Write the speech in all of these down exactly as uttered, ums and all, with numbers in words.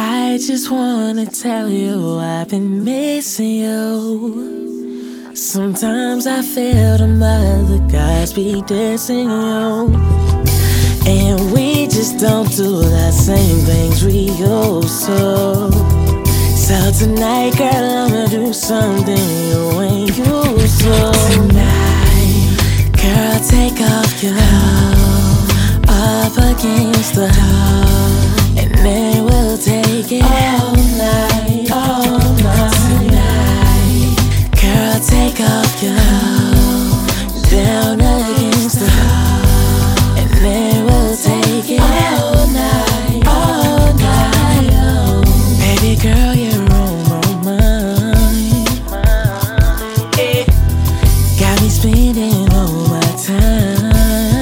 I just wanna tell you I've been missing you. Sometimes I feel the other guys be dissing you, and we just don't do the same things we used to. So tonight, girl, I'ma do something you ain't used to. Tonight, girl, take off your love up against the wall, and then we'll take it all night, all night. Tonight, girl, take off your love down against the wall, and then we'll take it all night, all night. Oh, baby girl, you're on my mind. Yeah. Got me spending all my time.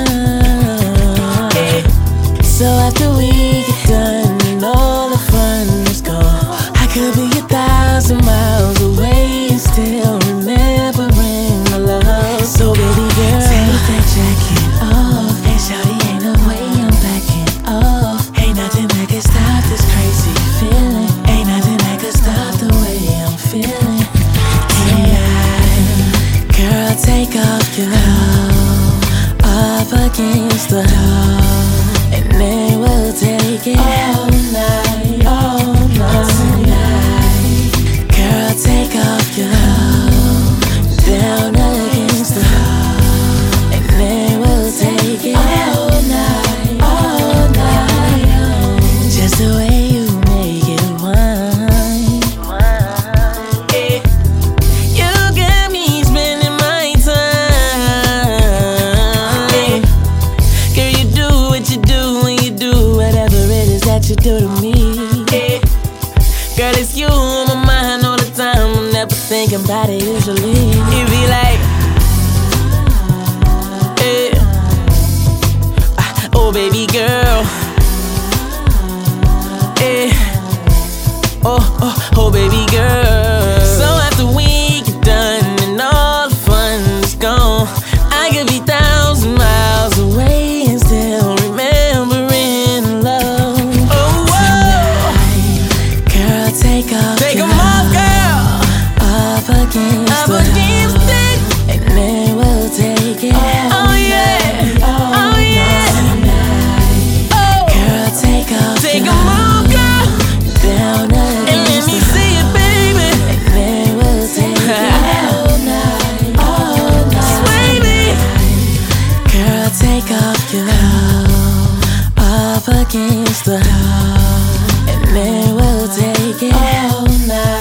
Yeah. So after we get done and all the fun is gone, I could be a thousand miles away and still remembering my love. So baby girl, take that jacket off, and shawty, ain't no way I'm backing off. Ain't nothing that can stop this crazy feeling. Ain't nothing that can stop the way I'm feeling tonight. Girl, take off your love up against the wall, and then we'll take it all night, all night. Tonight, girl, take off your love down against the wall, and then we'll take it all night, all night. Oh, just the way you make it wine. Yeah. You got me spending my time. Yeah. Girl, you do what you do when you do whatever it is that you do to me. Yeah. Girl, it's you on my mind all the time. I'm never thinking about it usually. It be like, yeah. Ah, oh baby girl, yeah. Oh, oh, oh baby girl. So after we get done and all the fun's gone, I could be thousand miles away and still remembering love. Oh, whoa. Tonight, girl, take off Take your 'em off, girl. up against Up the against wall, it. and then we'll take it all Oh yeah, night, all oh yeah. night. Oh, Girl, take off take your 'em off, girl, down and let against me the see it, baby. and then we'll take it all night, all night. Sway me. Girl, take off your love up against the wall, and then we'll take it all night.